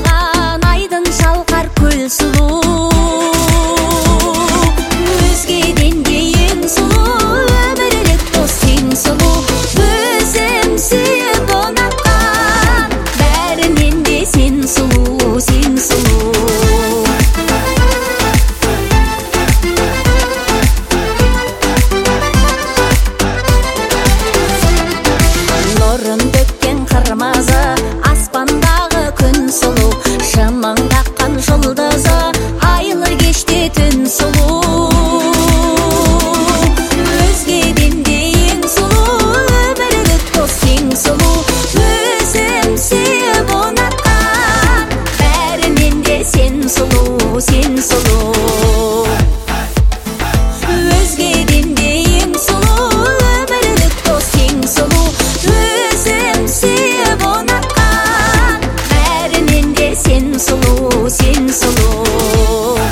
аспандаган айдын шалкар көл сулуу. Өзгеден де эң сулуу, өмүрлүк дос сен сулуу. Өзүм сүйүп унаткан, бәринен де сен сулуу, сен сулуу. Нурун төккен кырмызы, аспандагы күн сулуу. Шымыңдаккан жулдызы, айлы кечте түн сулуу. Өзгеден де эң сулуу, өмүрлүк дос сен сулуу. Өзүм сүйүп унаткан, бәринен де сен сулуу, сен сулуу. Өзгеден де эң сулуу, өмүрлүк дос сен сулуу. Өзүм сүйүп унаткан, бәринен де сен сулуу, сен сулуу.